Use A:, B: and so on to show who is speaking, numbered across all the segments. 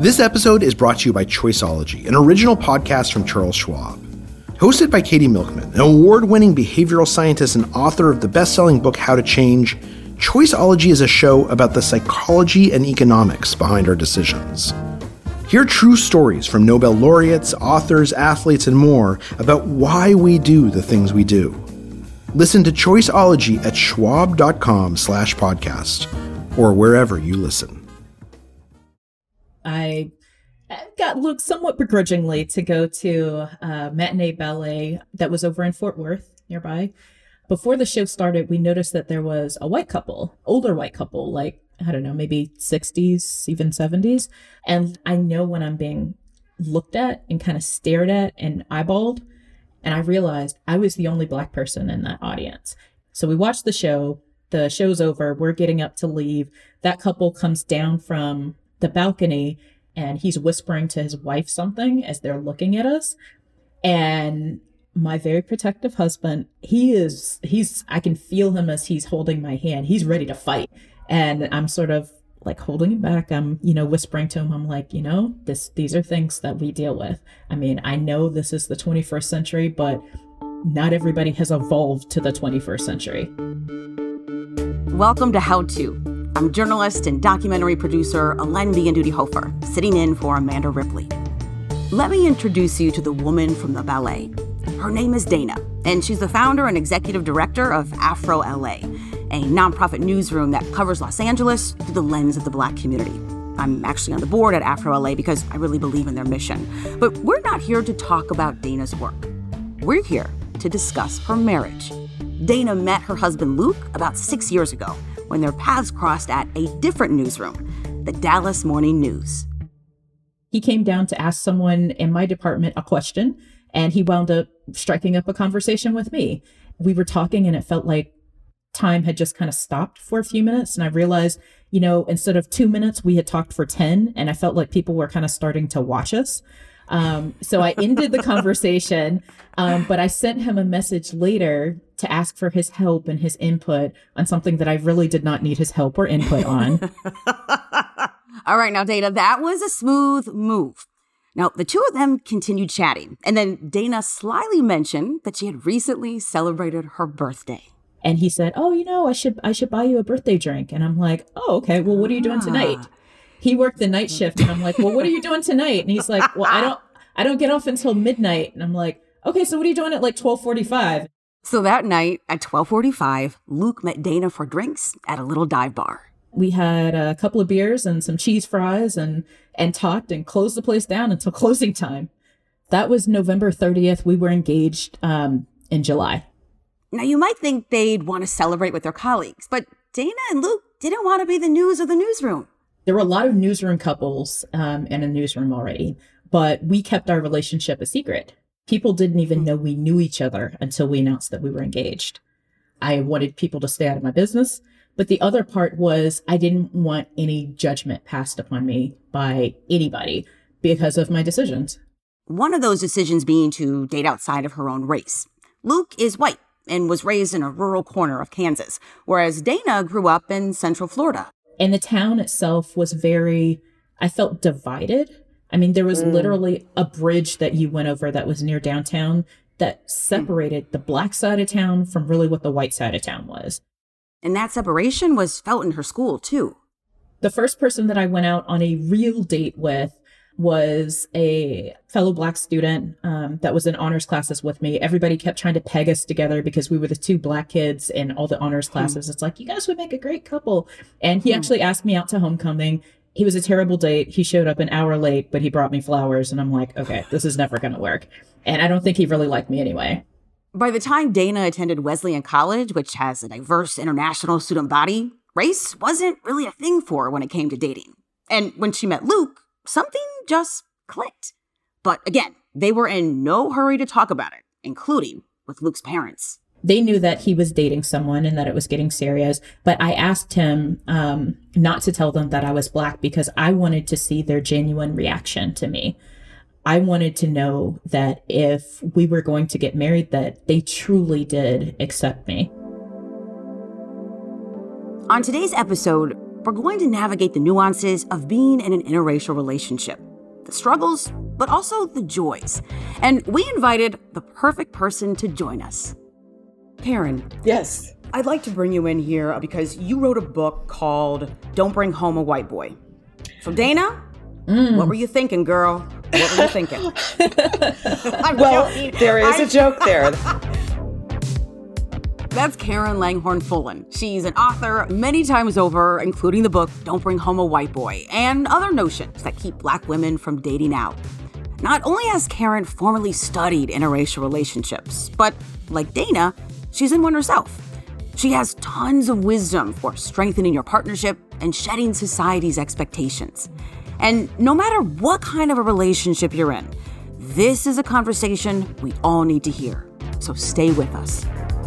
A: This episode is brought to you by Choiceology, an original podcast from Charles Schwab. Hosted by Katie Milkman, an award-winning behavioral scientist and author of the best-selling book How to Change, Choiceology is a show about the psychology and economics behind our decisions. Hear true stories from Nobel laureates, authors, athletes, and more about why we do the things we do. Listen to Choiceology at schwab.com/podcast or wherever you listen.
B: I got Luke somewhat begrudgingly to go to a matinee ballet that was over in Fort Worth nearby. Before the show started, we noticed that there was a white couple, older white couple, like, I don't know, maybe 60s, even 70s. And I know when I'm being looked at and kind of stared at and eyeballed. And I realized I was the only Black person in that audience. So we watched the show. The show's over. We're getting up to leave. That couple comes down from the balcony and he's whispering to his wife something as they're looking at us. And my very protective husband, I can feel him as he's holding my hand. He's ready to fight. And I'm sort of like holding him back. I'm, whispering to him. I'm like, these are things that we deal with. I mean, I know this is the 21st century, but not everybody has evolved to the 21st century.
C: Welcome to How To. I'm journalist and documentary producer Alen Bianduti-Hofer, sitting in for Amanda Ripley. Let me introduce you to the woman from the ballet. Her name is Dana, and she's the founder and executive director of Afro LA, a nonprofit newsroom that covers Los Angeles through the lens of the Black community. I'm actually on the board at Afro LA because I really believe in their mission. But we're not here to talk about Dana's work. We're here to discuss her marriage. Dana met her husband Luke about 6 years ago when their paths crossed at a different newsroom, the Dallas Morning News.
B: He came down to ask someone in my department a question, and he wound up striking up a conversation with me. We were talking and it felt like time had just kind of stopped for a few minutes. And I realized, instead of 2 minutes, we had talked for 10, and I felt like people were kind of starting to watch us. So I ended the conversation, but I sent him a message later to ask for his help and his input on something that I really did not need his help or input on.
C: All right, now, Dana, that was a smooth move. Now, the two of them continued chatting, and then Dana slyly mentioned that she had recently celebrated her birthday.
B: And he said, I should buy you a birthday drink. And I'm like, oh, okay, well, what are you doing tonight? He worked the night shift, and I'm like, well, what are you doing tonight? And he's like, well, I don't get off until midnight. And I'm like, okay, so what are you doing at like 12:45?
C: So that night at 12:45, Luke met Dana for drinks at a little dive bar.
B: We had a couple of beers and some cheese fries and talked and closed the place down until closing time. That was November 30th. We were engaged in July.
C: Now, you might think they'd want to celebrate with their colleagues, but Dana and Luke didn't want to be the news of the newsroom.
B: There were a lot of newsroom couples in a newsroom already, but we kept our relationship a secret. People didn't even know we knew each other until we announced that we were engaged. I wanted people to stay out of my business, but the other part was I didn't want any judgment passed upon me by anybody because of my decisions.
C: One of those decisions being to date outside of her own race. Luke is white and was raised in a rural corner of Kansas, whereas Dana grew up in Central Florida.
B: And the town itself was I felt divided. I mean, there was literally a bridge that you went over that was near downtown that separated the Black side of town from really what the white side of town was.
C: And that separation was felt in her school, too.
B: The first person that I went out on a real date with was a fellow Black student that was in honors classes with me. Everybody kept trying to peg us together because we were the two Black kids in all the honors classes. It's like, you guys would make a great couple. And he actually asked me out to homecoming. He was a terrible date. He showed up an hour late, but he brought me flowers. And I'm like, okay, this is never going to work. And I don't think he really liked me anyway.
C: By the time Dana attended Wesleyan College, which has a diverse international student body, race wasn't really a thing for her when it came to dating. And when she met Luke, something just clicked. But again, they were in no hurry to talk about it, including with Luke's parents.
B: They knew that he was dating someone and that it was getting serious. But I asked him not to tell them that I was Black because I wanted to see their genuine reaction to me. I wanted to know that if we were going to get married, that they truly did accept me.
C: On today's episode, we're going to navigate the nuances of being in an interracial relationship, the struggles, but also the joys. And we invited the perfect person to join us. Karen.
D: Yes.
C: I'd like to bring you in here because you wrote a book called Don't Bring Home a White Boy. So Dana, what were you thinking, girl? What were you thinking?
D: Well, there is a joke there.
C: That's Karen Langhorne-Fullen. She's an author many times over, including the book Don't Bring Home a White Boy and other notions that keep Black women from dating out. Not only has Karen formerly studied interracial relationships, but like Dana, she's in one herself. She has tons of wisdom for strengthening your partnership and shedding society's expectations. And no matter what kind of a relationship you're in, this is a conversation we all need to hear. So stay with us.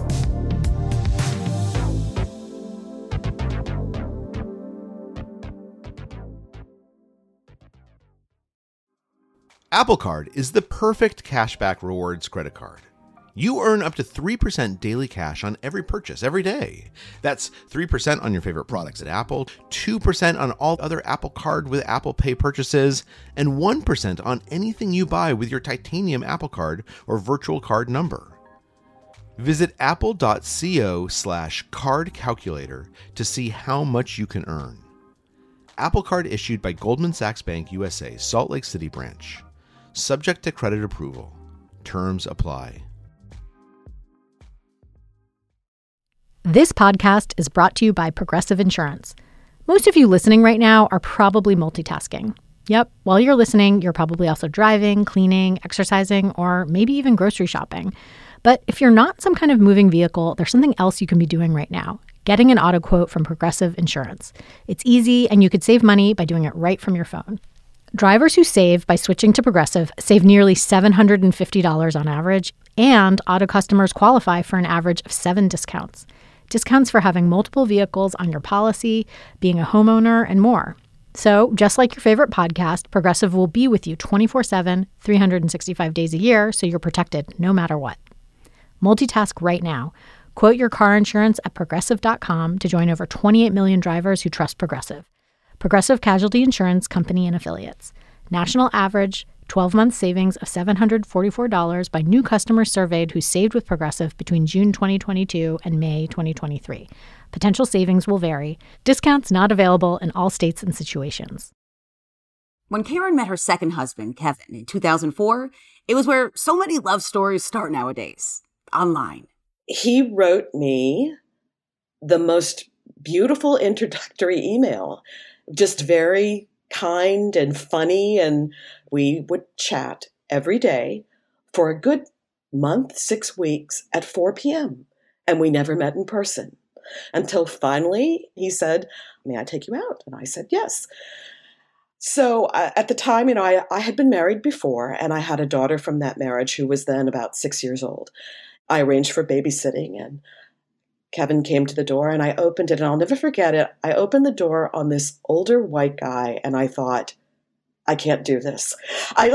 A: Apple Card is the perfect cashback rewards credit card. You earn up to 3% daily cash on every purchase every day. That's 3% on your favorite products at Apple, 2% on all other Apple Card with Apple Pay purchases, and 1% on anything you buy with your titanium Apple Card or virtual card number. Visit apple.co/card calculator to see how much you can earn. Apple Card issued by Goldman Sachs Bank USA, Salt Lake City branch. Subject to credit approval. Terms apply.
E: This podcast is brought to you by Progressive Insurance. Most of you listening right now are probably multitasking. Yep, while you're listening, you're probably also driving, cleaning, exercising, or maybe even grocery shopping. But if you're not some kind of moving vehicle, there's something else you can be doing right now. Getting an auto quote from Progressive Insurance. It's easy, and you could save money by doing it right from your phone. Drivers who save by switching to Progressive save nearly $750 on average, and auto customers qualify for an average of 7 discounts. Discounts for having multiple vehicles on your policy, being a homeowner, and more. So, just like your favorite podcast, Progressive will be with you 24/7, 365 days a year, so you're protected no matter what. Multitask right now. Quote your car insurance at Progressive.com to join over 28 million drivers who trust Progressive. Progressive Casualty Insurance Company and Affiliates. National average 12-month savings of $744 by new customers surveyed who saved with Progressive between June 2022 and May 2023. Potential savings will vary. Discounts not available in all states and situations.
C: When Karen met her second husband, Kevin, in 2004, it was where so many love stories start nowadays, online.
D: He wrote me the most beautiful introductory email, just very kind and funny, and we would chat every day for a good month, 6 weeks at 4 p.m., and we never met in person until finally he said, "May I take you out?" And I said, "Yes." So at the time, I had been married before, and I had a daughter from that marriage who was then about 6 years old. I arranged for babysitting, and Kevin came to the door, and I opened it, and I'll never forget it. I opened the door on this older white guy, and I thought, I can't do this. It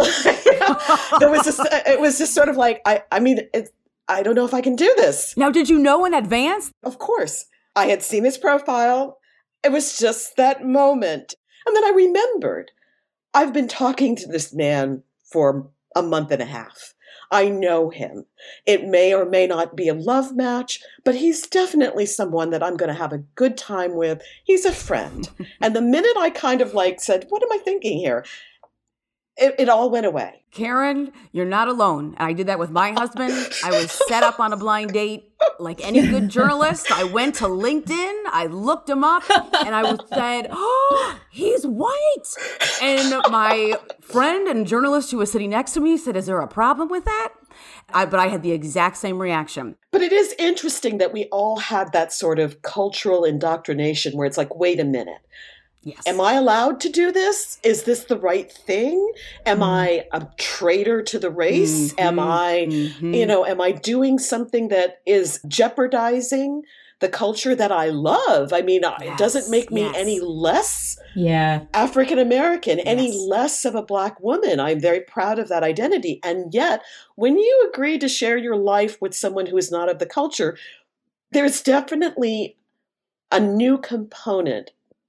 D: was just sort of like, I don't know if I can do this.
C: Now, did you know in advance?
D: Of course. I had seen his profile. It was just that moment. And then I remembered, I've been talking to this man for a month and a half. I know him. It may or may not be a love match, but he's definitely someone that I'm going to have a good time with. He's a friend. And the minute I kind of said, what am I thinking here? It all went away.
C: Karen, you're not alone. I did that with my husband. I was set up on a blind date. Like any good journalist, I went to LinkedIn, I looked him up, and I said, "Oh, he's white." And my friend and journalist who was sitting next to me said, "Is there a problem with that?" But I had the exact same reaction.
D: But it is interesting that we all had that sort of cultural indoctrination where it's like, wait a minute.
C: Yes.
D: Am I allowed to do this? Is this the right thing? Am I a traitor to the race? Am I doing something that is jeopardizing the culture that I love? I mean, it doesn't make me any less African American, any less of a Black woman. I'm very proud of that identity. And yet, when you agree to share your life with someone who is not of the culture, there's definitely a new component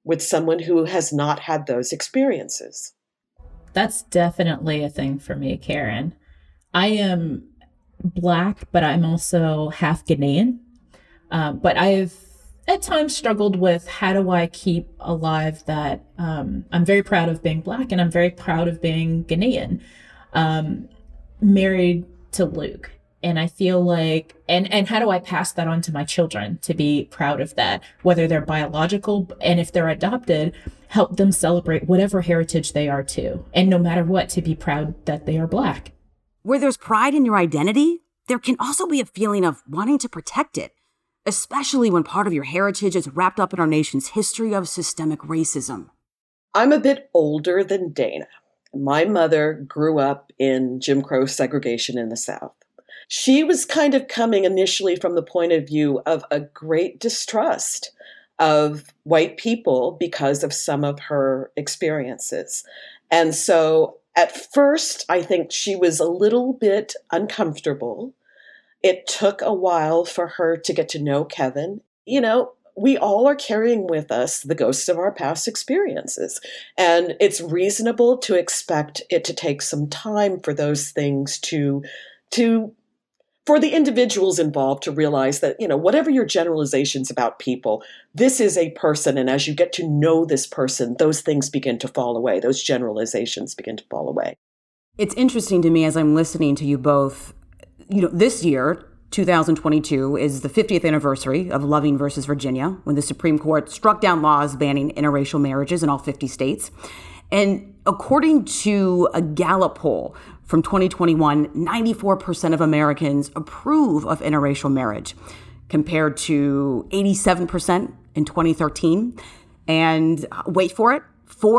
D: with someone who has not had those experiences?
B: That's definitely a thing for me, Karen. I am Black, but I'm also half Ghanaian. But I've at times struggled with how do I keep alive that I'm very proud of being Black and I'm very proud of being Ghanaian, married to Luke. And I feel like, and how do I pass that on to my children to be proud of that, whether they're biological and if they're adopted, help them celebrate whatever heritage they are too. And no matter what, to be proud that they are Black.
C: Where there's pride in your identity, there can also be a feeling of wanting to protect it, especially when part of your heritage is wrapped up in our nation's history of systemic racism.
D: I'm a bit older than Dana. My mother grew up in Jim Crow segregation in the South. She was kind of coming initially from the point of view of a great distrust of white people because of some of her experiences. And so at first, I think she was a little bit uncomfortable. It took a while for her to get to know Kevin. You know, we all are carrying with us the ghosts of our past experiences. And it's reasonable to expect it to take some time for those things for the individuals involved to realize that, you know, whatever your generalizations about people, this is a person. And as you get to know this person, those things begin to fall away. Those generalizations begin to fall away.
C: It's interesting to me as I'm listening to you both. You know, this year, 2022, is the 50th anniversary of Loving versus Virginia, when the Supreme Court struck down laws banning interracial marriages in all 50 states. And according to a Gallup poll from 2021, 94% of Americans approve of interracial marriage, compared to 87% in 2013. And wait for it,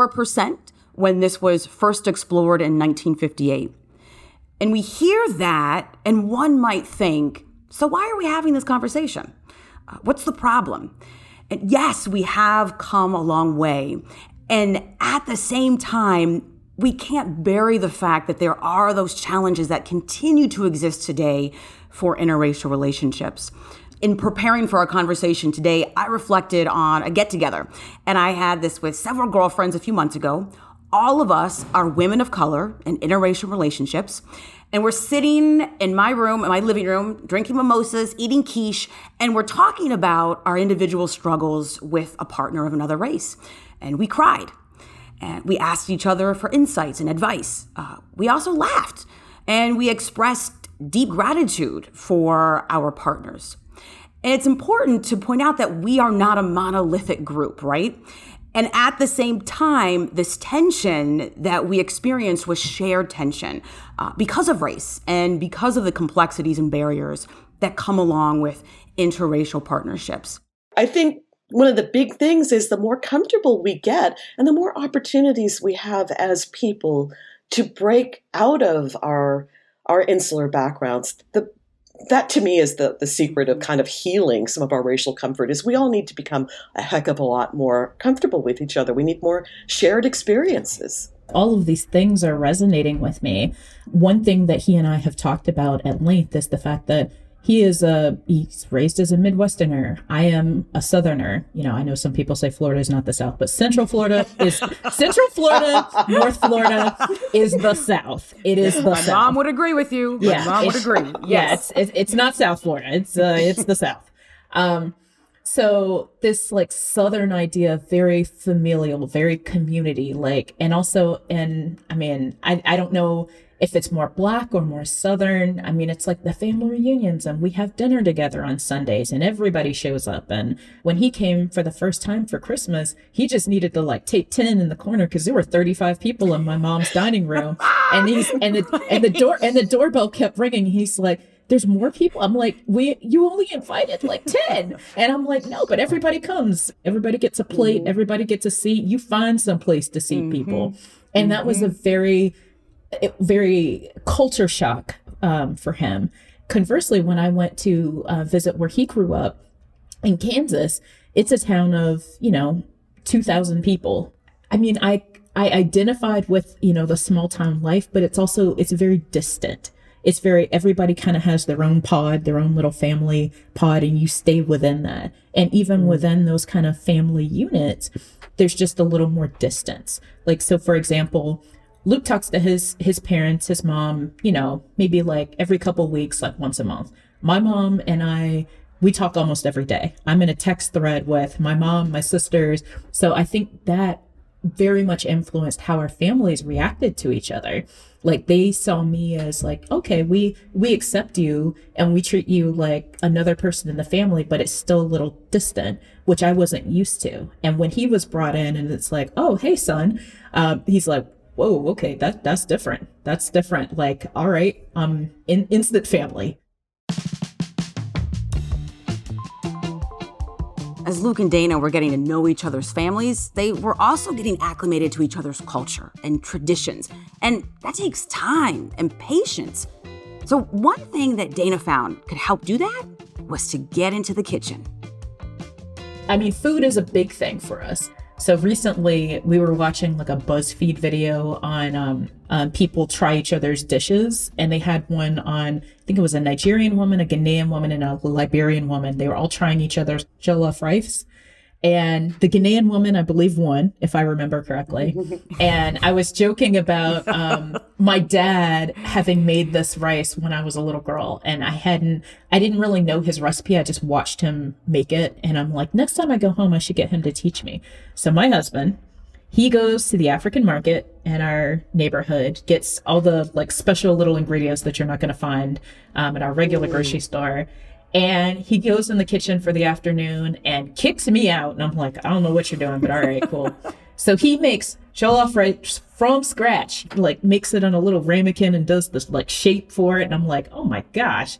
C: 4% when this was first explored in 1958. And we hear that, and one might think, so why are we having this conversation? What's the problem? And yes, we have come a long way. And at the same time, we can't bury the fact that there are those challenges that continue to exist today for interracial relationships. In preparing for our conversation today, I reflected on a get-together, and I had this with several girlfriends a few months ago. All of us are women of color in interracial relationships, and we're sitting in my room, in my living room, drinking mimosas, eating quiche, and we're talking about our individual struggles with a partner of another race. And we cried, and we asked each other for insights and advice. We also laughed, and we expressed deep gratitude for our partners. And it's important to point out that we are not a monolithic group, right? And at the same time, this tension that we experienced was shared tension because of race and because of the complexities and barriers that come along with interracial partnerships.
D: I think one of the big things is the more comfortable we get and the more opportunities we have as people to break out of our insular backgrounds. That to me is the secret of kind of healing some of our racial comfort is we all need to become a heck of a lot more comfortable with each other. We need more shared experiences.
B: All of these things are resonating with me. One thing that he and I have talked about at length is the fact that he's raised as a Midwesterner. I am a Southerner. You know, I know some people say Florida is not the South, but Central Florida, North Florida is the South. It is the South.
C: My mom would agree with you.
B: Yeah,
C: my mom would agree.
B: Yes. Yeah, it's not South Florida. It's the South. So this like Southern idea, very familial, very community, like, and also, I mean, I don't know if it's more Black or more Southern. I mean, it's like the family reunions and we have dinner together on Sundays and everybody shows up. And when he came for the first time for Christmas, he just needed to like tape 10 in the corner because there were 35 people in my mom's dining room. And the doorbell kept ringing. He's like, there's more people. I'm like, you only invited like 10. And I'm like, no, but everybody comes. Everybody gets a plate. Everybody gets a seat. You find some place to see people. And that was a very culture shock for him. Conversely, when I went to visit where he grew up in Kansas, it's a town of, 2,000 people. I mean, I identified with, the small town life, but it's very distant. It's very, everybody kind of has their own pod, their own little family pod, and you stay within that. And even within those kind of family units, there's just a little more distance. Like, so for example, Luke talks to his parents, his mom, you know, maybe like every couple weeks, like once a month. My mom and we talk almost every day. I'm in a text thread with my mom, my sisters. So I think that very much influenced how our families reacted to each other. Like, they saw me as like, okay, we accept you and we treat you like another person in the family, but it's still a little distant, which I wasn't used to. And when he was brought in and it's like, oh, hey, son, he's like, whoa, okay, that's different. That's different. Like, all right, instant family.
C: As Luke and Dana were getting to know each other's families, they were also getting acclimated to each other's culture and traditions. And that takes time and patience. So one thing that Dana found could help do that was to get into the kitchen.
B: I mean, food is a big thing for us. So recently we were watching like a BuzzFeed video on people try each other's dishes. And they had one on, I think it was a Nigerian woman, a Ghanaian woman, and a Liberian woman. They were all trying each other's jollof rice. And the Ghanaian woman, I believe, won, if I remember correctly. And I was joking about my dad having made this rice when I was a little girl. And I didn't really know his recipe. I just watched him make it. And I'm like, next time I go home, I should get him to teach me. So my husband, he goes to the African market in our neighborhood, gets all the like special little ingredients that you're not going to find at our regular grocery store. And he goes in the kitchen for the afternoon and kicks me out. And I'm like, I don't know what you're doing, but all right, cool. So he makes jollof rice from scratch, like makes it on a little ramekin and does this like shape for it. And I'm like, oh my gosh.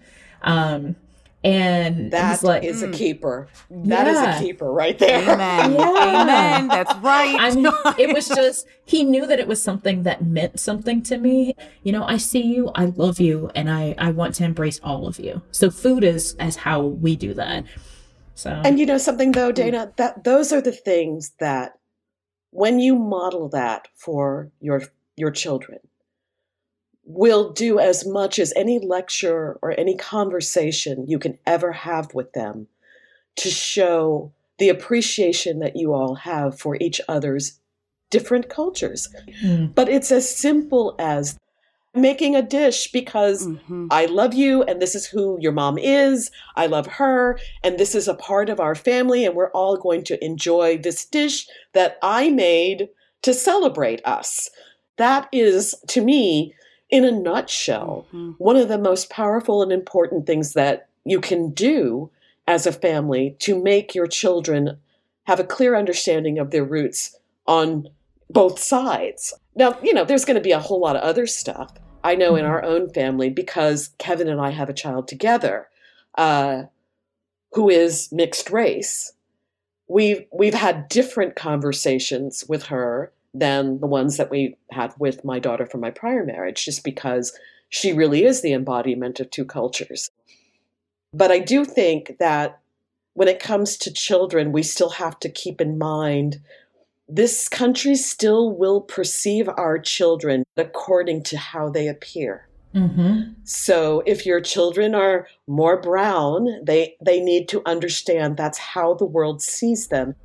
B: And
D: that
B: like,
D: is a keeper. That is a keeper right there.
C: Amen. Yeah. Amen. That's right.
B: I mean, it was just, he knew that it was something that meant something to me. You know, I see you, I love you, and I want to embrace all of you. So food is as how we do that. So,
D: and you know something though, Dana, that those are the things that when you model that for your children, will do as much as any lecture or any conversation you can ever have with them to show the appreciation that you all have for each other's different cultures. But it's as simple as making a dish because I love you and this is who your mom is. I love her and this is a part of our family and we're all going to enjoy this dish that I made to celebrate us. That is, to me, in a nutshell, one of the most powerful and important things that you can do as a family to make your children have a clear understanding of their roots on both sides. Now, you know, there's going to be a whole lot of other stuff. I know in our own family, because Kevin and I have a child together who is mixed race, we've had different conversations with her than the ones that we had with my daughter from my prior marriage, just because she really is the embodiment of two cultures. But I do think that when it comes to children, we still have to keep in mind this country still will perceive our children according to how they appear. So if your children are more brown, they need to understand that's how the world sees them.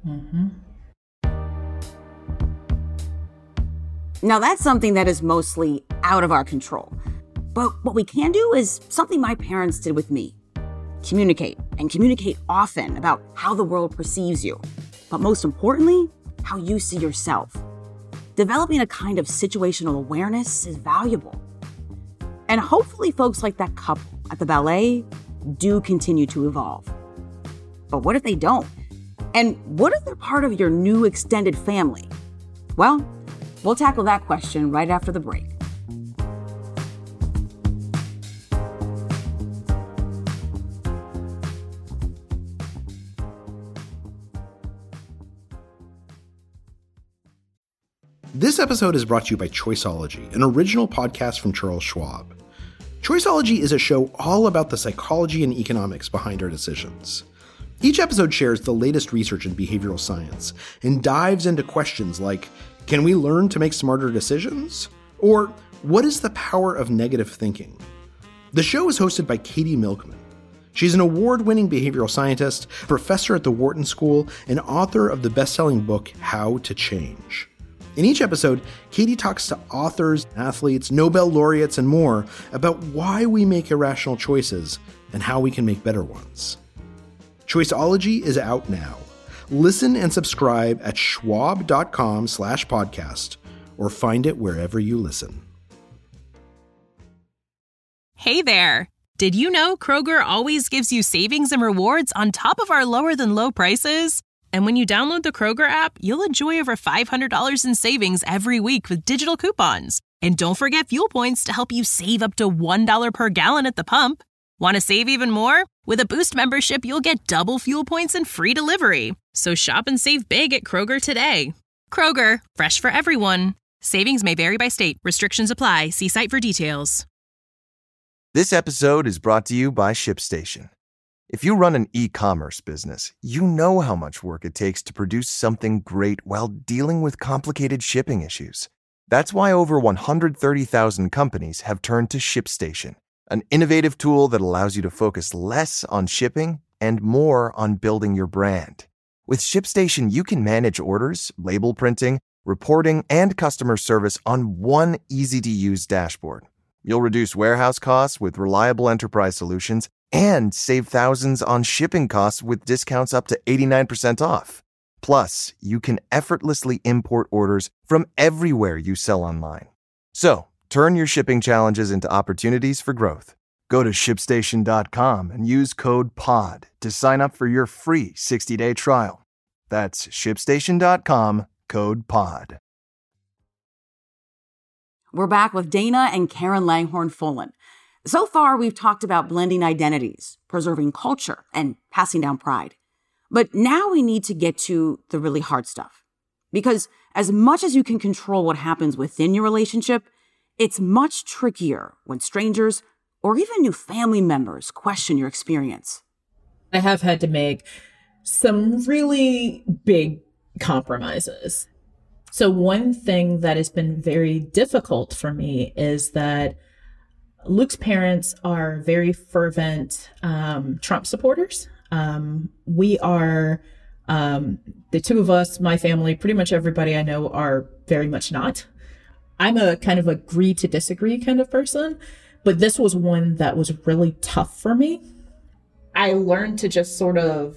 C: Now, that's something that is mostly out of our control. But what we can do is something my parents did with me. Communicate, and communicate often about how the world perceives you. But most importantly, how you see yourself. Developing a kind of situational awareness is valuable. And hopefully folks like that couple at the ballet do continue to evolve. But what if they don't? And what if they're part of your new extended family? Well, we'll tackle that question right after the break.
A: This episode is brought to you by Choiceology, an original podcast from Charles Schwab. Choiceology is a show all about the psychology and economics behind our decisions. Each episode shares the latest research in behavioral science and dives into questions like, can we learn to make smarter decisions? Or what is the power of negative thinking? The show is hosted by Katie Milkman. She's an award-winning behavioral scientist, professor at the Wharton School, and author of the best-selling book, How to Change. In each episode, Katie talks to authors, athletes, Nobel laureates, and more about why we make irrational choices and how we can make better ones. Choiceology is out now. Listen and subscribe at schwab.com/podcast or find it wherever you listen.
F: Hey there! Did you know Kroger always gives you savings and rewards on top of our lower-than-low prices? And when you download the Kroger app, you'll enjoy over $500 in savings every week with digital coupons. And don't forget fuel points to help you save up to $1 per gallon at the pump. Want to save even more? With a Boost membership, you'll get double fuel points and free delivery. So shop and save big at Kroger today. Kroger, fresh for everyone. Savings may vary by state. Restrictions apply. See site for details.
G: This episode is brought to you by ShipStation. If you run an e-commerce business, you know how much work it takes to produce something great while dealing with complicated shipping issues. That's why over 130,000 companies have turned to ShipStation, an innovative tool that allows you to focus less on shipping and more on building your brand. With ShipStation, you can manage orders, label printing, reporting, and customer service on one easy-to-use dashboard. You'll reduce warehouse costs with reliable enterprise solutions and save thousands on shipping costs with discounts up to 89% off. Plus, you can effortlessly import orders from everywhere you sell online. So, turn your shipping challenges into opportunities for growth. Go to ShipStation.com and use code POD to sign up for your free 60-day trial. That's ShipStation.com, code POD.
C: We're back with Dana and Karen Langhorne-Folan. So far, we've talked about blending identities, preserving culture, and passing down pride. But now we need to get to the really hard stuff. Because as much as you can control what happens within your relationship, it's much trickier when strangers or even new family members question your experience.
B: I have had to make some really big compromises. So one thing that has been very difficult for me is that Luke's parents are very fervent Trump supporters. We are, the two of us, my family, pretty much everybody I know are very much not. I'm a kind of agree to disagree kind of person, but this was one that was really tough for me. I learned to just sort of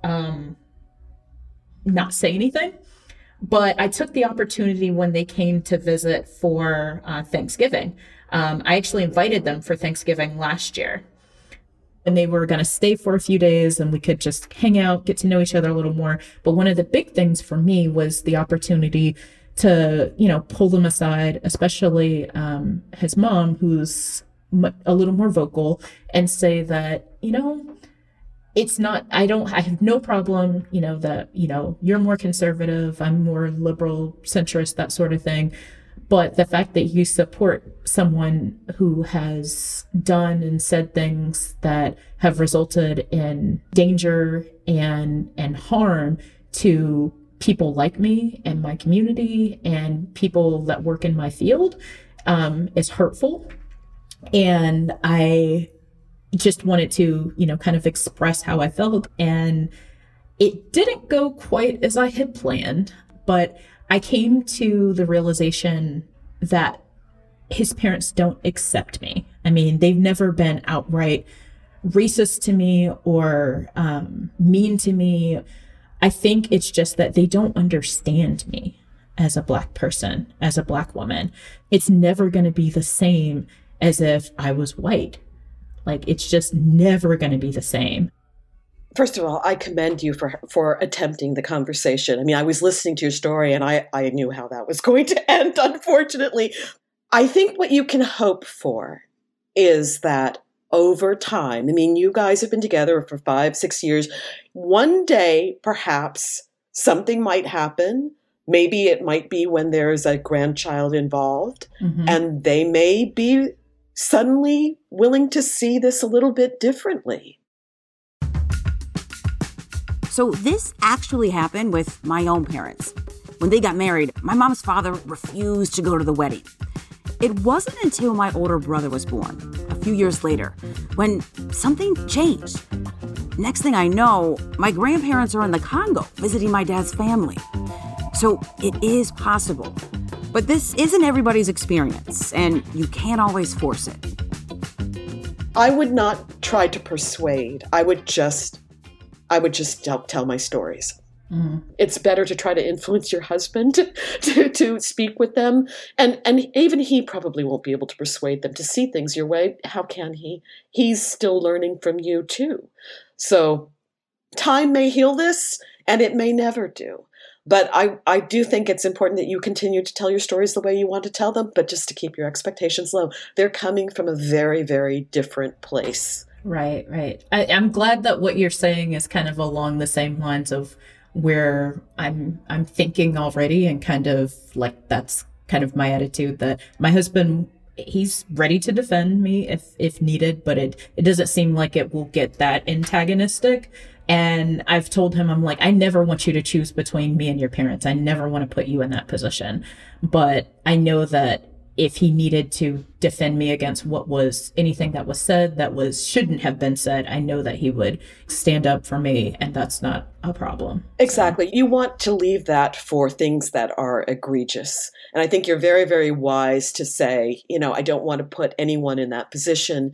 B: not say anything. But I took the opportunity when they came to visit for Thanksgiving. I actually invited them for Thanksgiving last year. And they were going to stay for a few days and we could just hang out, get to know each other a little more. But one of the big things for me was the opportunity to, pull them aside, especially his mom, who's a little more vocal, and say that, it's not, I have no problem, that, you're more conservative, I'm more liberal, centrist, that sort of thing. But the fact that you support someone who has done and said things that have resulted in danger and harm to people like me and my community and people that work in my field is hurtful. And I just wanted to, kind of express how I felt. And it didn't go quite as I had planned, but I came to the realization that his parents don't accept me. I mean, they've never been outright racist to me or mean to me. I think it's just that they don't understand me as a Black person, as a Black woman. It's never going to be the same as if I was white. It's just never going to be the same.
D: First of all, I commend you for attempting the conversation. I mean, I was listening to your story and I knew how that was going to end, unfortunately. I think what you can hope for is that over time, I mean, you guys have been together for 5-6 years. One day, perhaps something might happen. Maybe it might be when there's a grandchild involved, and they may be suddenly willing to see this a little bit differently.
C: So this actually happened with my own parents. When they got married, my mom's father refused to go to the wedding. It wasn't until my older brother was born, a few years later when something changed. Next thing I know, my grandparents are in the Congo visiting my dad's family. So it is possible. But this isn't everybody's experience, and you can't always force it.
D: I would not try to persuade. I would just tell my stories. Mm-hmm. It's better to try to influence your husband to speak with them. And even he probably won't be able to persuade them to see things your way. How can he? He's still learning from you too. So time may heal this, and it may never do. But I do think it's important that you continue to tell your stories the way you want to tell them, but just to keep your expectations low. They're coming from a very, very different place.
B: Right. I'm glad that what you're saying is kind of along the same lines of where I'm thinking already, and kind of like that's kind of my attitude, that my husband, he's ready to defend me if needed, but it doesn't seem like it will get that antagonistic. And I've told him, I'm like, I never want you to choose between me and your parents. I never want to put you in that position. But I know that if he needed to defend me against anything that was said that shouldn't have been said, I know that he would stand up for me, and that's not a problem.
D: Exactly. So you want to leave that for things that are egregious. And I think you're very, very wise to say, I don't want to put anyone in that position.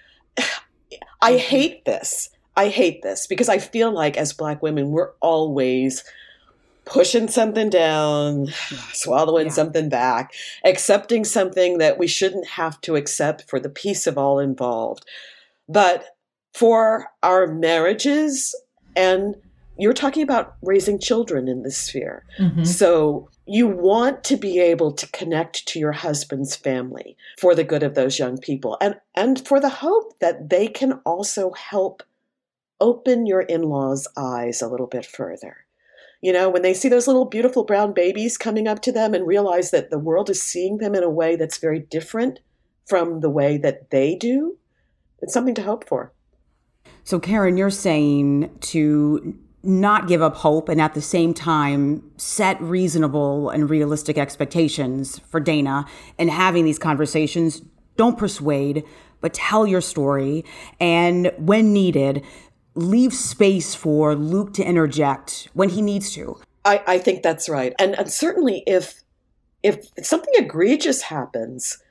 D: I hate this because I feel like as Black women, we're always pushing something down, swallowing something back, accepting something that we shouldn't have to accept for the peace of all involved. But for our marriages, and you're talking about raising children in this sphere. Mm-hmm. So you want to be able to connect to your husband's family for the good of those young people, and for the hope that they can also help open your in-laws' eyes a little bit further. When they see those little beautiful brown babies coming up to them and realize that the world is seeing them in a way that's very different from the way that they do, it's something to hope for.
C: So Karen, you're saying to not give up hope and at the same time set reasonable and realistic expectations for Dana, and having these conversations. Don't persuade, but tell your story. And when needed, leave space for Luke to interject when he needs to.
D: I think that's right. And certainly if something egregious happens,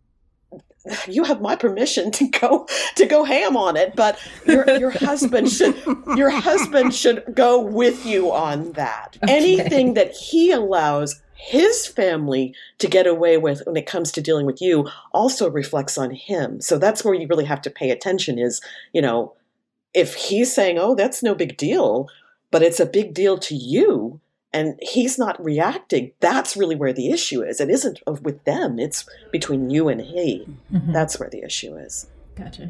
D: you have my permission to go ham on it, but your husband should go with you on that. Okay. Anything that he allows his family to get away with when it comes to dealing with you also reflects on him. So that's where you really have to pay attention is, if he's saying, oh, that's no big deal, but it's a big deal to you, and he's not reacting, that's really where the issue is. It isn't with them. It's between you and he. Mm-hmm. That's where the issue is.
B: Gotcha.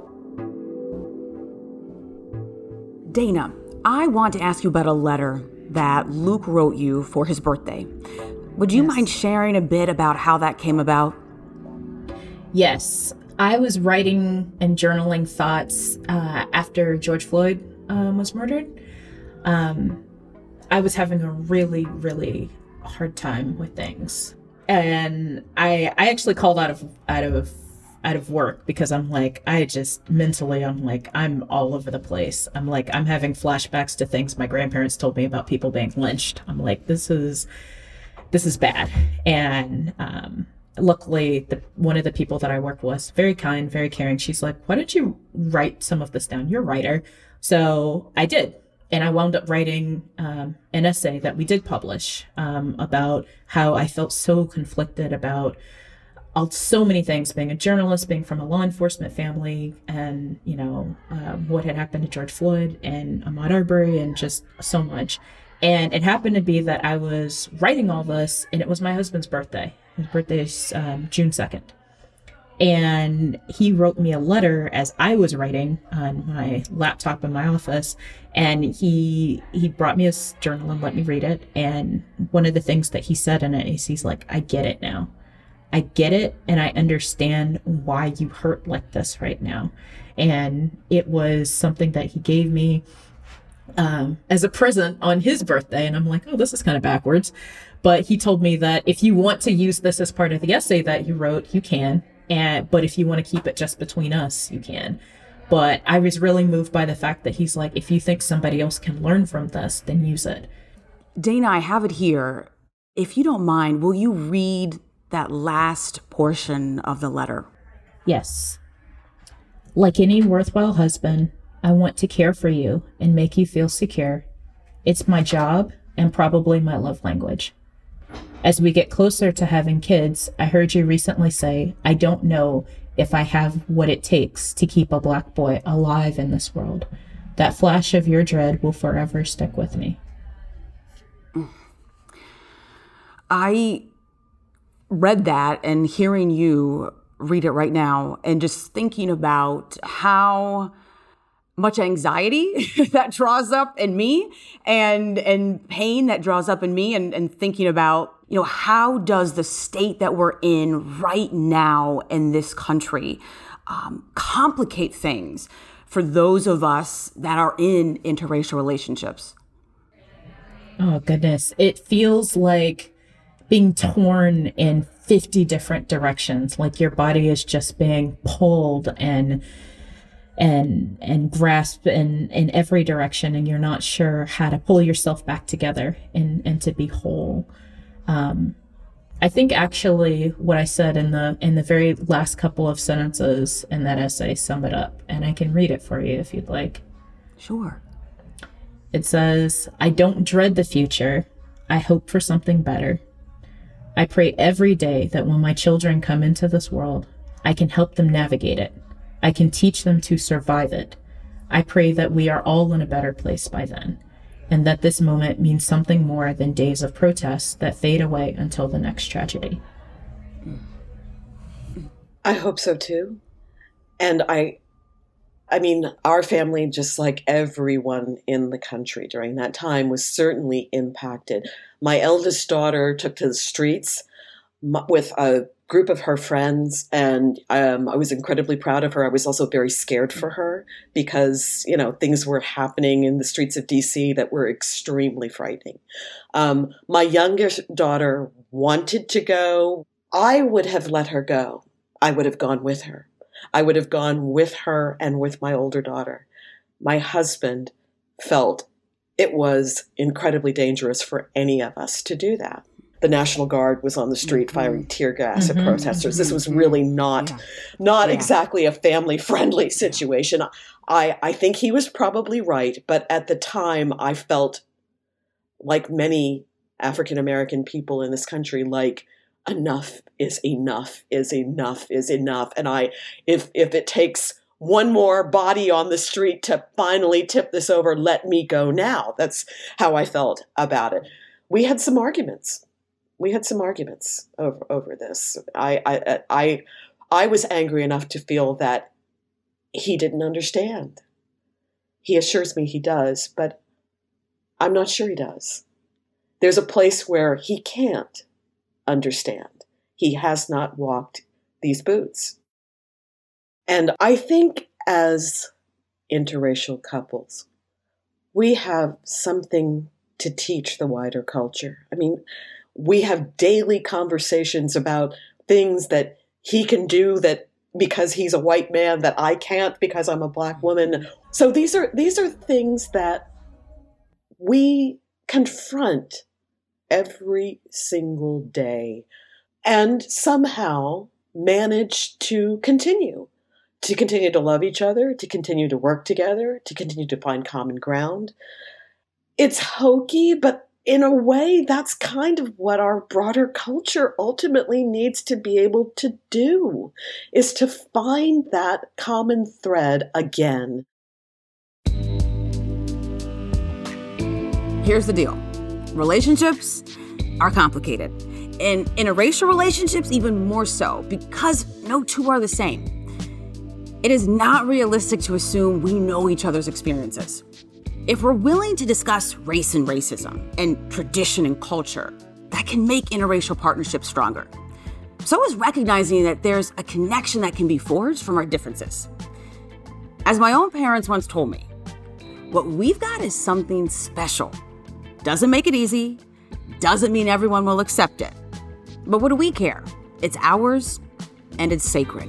C: Dana, I want to ask you about a letter that Luke wrote you for his birthday. Would you mind sharing a bit about how that came about?
B: Yes. I was writing and journaling thoughts after George Floyd was murdered. I was having a really, really hard time with things. And I actually called out of work because I'm like, I'm all over the place. I'm having flashbacks to things my grandparents told me about people being lynched. I'm like, this is bad. And luckily, one of the people that I work with, very kind, very caring, she's like, why don't you write some of this down? You're a writer. So I did. And I wound up writing an essay that we did publish about how I felt so conflicted about so many things, being a journalist, being from a law enforcement family, and, what had happened to George Floyd and Ahmaud Arbery and just so much. And it happened to be that I was writing all this, and it was my husband's birthday. His birthday is June 2nd. And he wrote me a letter as I was writing on my laptop in my office. And he brought me his journal and let me read it. And one of the things that he said in it is he's like, I get it now. I get it, and I understand why you hurt like this right now. And it was something that he gave me as a present on his birthday. And I'm like, oh, this is kind of backwards. But he told me that if you want to use this as part of the essay that you wrote, you can. But if you want to keep it just between us, you can. But I was really moved by the fact that he's like, if you think somebody else can learn from this, then use it.
C: Dana, I have it here. If you don't mind, will you read that last portion of the letter?
B: Yes. Like any worthwhile husband, I want to care for you and make you feel secure. It's my job and probably my love language. As we get closer to having kids, I heard you recently say, I don't know if I have what it takes to keep a Black boy alive in this world. That flash of your dread will forever stick with me.
C: I read that, and hearing you read it right now and just thinking about how much anxiety that draws up in me and pain that draws up in me and thinking about, how does the state that we're in right now in this country complicate things for those of us that are in interracial relationships?
B: Oh, goodness. It feels like being torn in 50 different directions, like your body is just being pulled and grasped in every direction, and you're not sure how to pull yourself back together and to be whole. I think actually what I said in the very last couple of sentences in that essay sum it up, and I can read it for you if you'd like.
C: Sure.
B: It says, I don't dread the future. I hope for something better. I pray every day that when my children come into this world, I can help them navigate it. I can teach them to survive it. I pray that we are all in a better place by then, and that this moment means something more than days of protests that fade away until the next tragedy.
D: I hope so too. And I mean, our family, just like everyone in the country during that time, was certainly impacted. My eldest daughter took to the streets with a group of her friends, and I was incredibly proud of her. I was also very scared for her because, things were happening in the streets of DC that were extremely frightening. My youngest daughter wanted to go. I would have let her go. I would have gone with her. I would have gone with her and with my older daughter. My husband felt it was incredibly dangerous for any of us to do that. The National Guard was on the street firing tear gas at protesters. This was really not exactly a family-friendly situation. I think he was probably right, but at the time I felt like many African-American people in this country, like enough is enough is enough is enough. And if it takes one more body on the street to finally tip this over, let me go now. That's how I felt about it. We had some arguments. Over this. I was angry enough to feel that he didn't understand. He assures me he does, but I'm not sure he does. There's a place where he can't understand. He has not walked these boots. And I think as interracial couples, we have something to teach the wider culture. I mean, we have daily conversations about things that he can do that because he's a white man that I can't because I'm a Black woman. So these are things that we confront every single day and somehow manage to continue to love each other, to continue to work together, to continue to find common ground. It's hokey, but in a way, that's kind of what our broader culture ultimately needs to be able to do, is to find that common thread again.
C: Here's the deal. Relationships are complicated. And interracial relationships even more so, because no two are the same. It is not realistic to assume we know each other's experiences. If we're willing to discuss race and racism and tradition and culture, that can make interracial partnerships stronger. So is recognizing that there's a connection that can be forged from our differences. As my own parents once told me, what we've got is something special. Doesn't make it easy, doesn't mean everyone will accept it. But what do we care? It's ours, and it's sacred.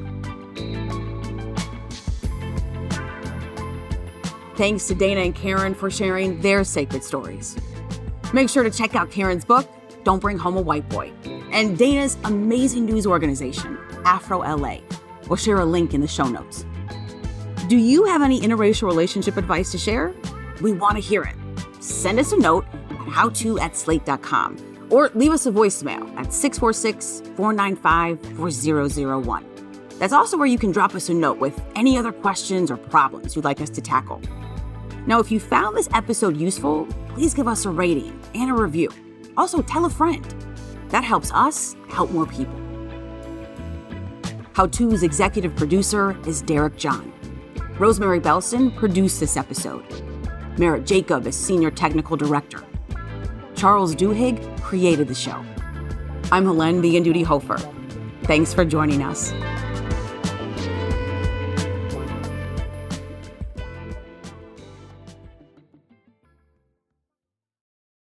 C: Thanks to Dana and Karen for sharing their sacred stories. Make sure to check out Karen's book, Don't Bring Home a White Boy, and Dana's amazing news organization, Afro LA. We'll share a link in the show notes. Do you have any interracial relationship advice to share? We want to hear it. Send us a note at howto@slate.com or leave us a voicemail at 646-495-4001. That's also where you can drop us a note with any other questions or problems you'd like us to tackle. Now, if you found this episode useful, please give us a rating and a review. Also, tell a friend. That helps us help more people. How To's executive producer is Derek John. Rosemary Belson produced this episode. Merritt Jacob is senior technical director. Charles Duhigg created the show. I'm Helene Vegan Duty Hofer. Thanks for joining us.